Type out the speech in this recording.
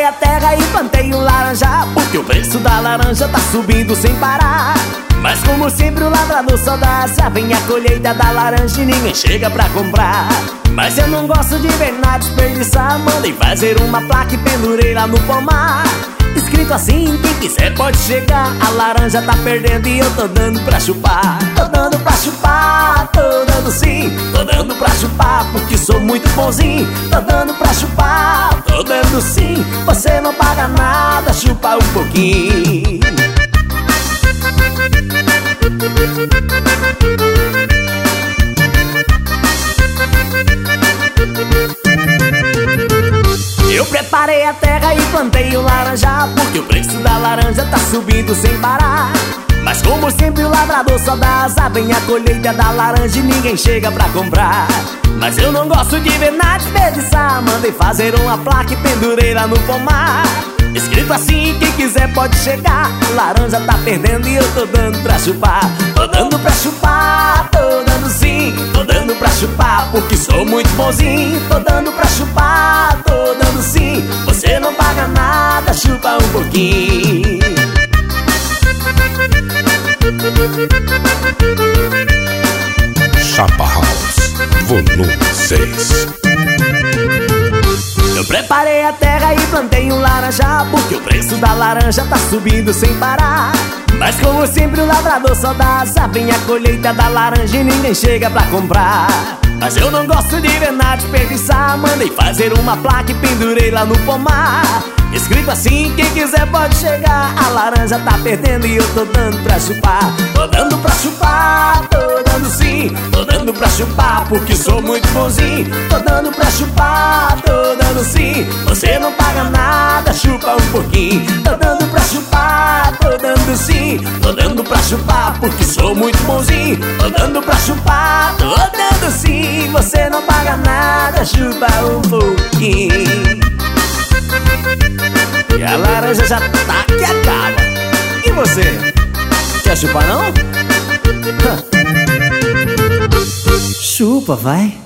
preparei a terra e plantei um laranja, porque o preço da laranja tá subindo sem parar. Mas como sempre o lavrador só dá asa, vem a colheita da laranja e ninguém chega pra comprar. Mas eu não gosto de ver nada desperdiçar, mandei fazer uma placa e pendurei lá no pomar. Escrito assim, quem quiser pode chegar. A laranja tá perdendo e eu tô dando pra chupar. Tô dando pra chupar, tô dando sim. Tô dando pra chupar porque sou muito bonzinho. Tô dando pra chupar, tô dando sim. Você não paga nada, chupa um pouquinho. Eu preparei a terra e plantei o laranja, porque o preço da laranja tá subindo sem parar. Mas como sempre o lavrador só dá asa, vem a colheita da laranja e ninguém chega pra comprar. Mas eu não gosto de ver nada desperdiçar, mandei fazer uma placa e pendurei lá no pomar. Escrito assim, quem quiser pode chegar. A laranja tá perdendo e eu tô dando pra chupar. Tô dando pra chupar, tô dando sim. Tô dando pra chupar porque sou muito bonzinho. Tô dando pra chupar, tô dando sim. Você não paga nada, chupa um pouquinho. Chapa House, volume 6. Eu preparei a terra e plantei um laranja, porque o preço da laranja tá subindo sem parar. Mas como sempre o lavrador só dá asa, vem a colheita da laranja e ninguém chega pra comprar. Mas eu não gosto de ver nada desperdiçar, mandei fazer uma placa e pendurei lá no pomar. Escrito assim, quem quiser pode chegar. A laranja tá perdendo e eu tô dando pra chupar. Tô dando pra chupar, tô dando sim. Tô dando pra chupar porque sou muito bonzinho. Tô dando pra chupar, tô dando sim. Você não paga nada, chupa um pouquinho. Tô dando pra chupar, tô dando sim. Tô dando pra chupar porque sou muito bonzinho. Tô dando pra chupar, tô dando sim. Você não paga nada, chupa um pouquinho. E a laranja já tá que acaba. E você? Quer chupar não? Chupa, vai.